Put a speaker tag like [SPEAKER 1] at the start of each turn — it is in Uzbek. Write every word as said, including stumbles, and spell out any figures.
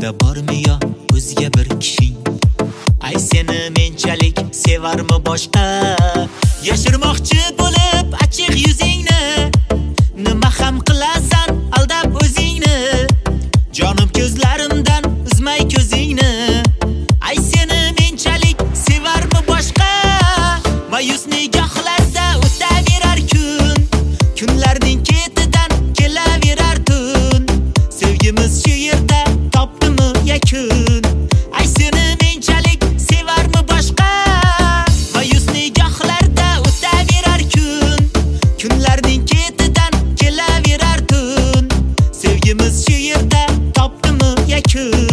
[SPEAKER 1] Hayotda bormi yo o'zga bir kishing? Ay seni menchalik sevarmi boshqa? Yashirmoqchi bo'lib ochiq yuzingni, nima ham qilasan aldab o'zingni? Jonim ko'zlarimdan uzmay ko'zingni. Ay seni menchalik sevarmi boshqa? Mayus nigohlarda o'taverar kun, kunlarning ketidan kelaverar tun. Sevgimiz shu yerda topdimi yakun? Ay seni menchalik sevarmi boshqa? Mayus nigohlarda o'taverar kun, kunlarning ketidan kelaverar tun. Sevgimiz shu yerda topdimi yakun?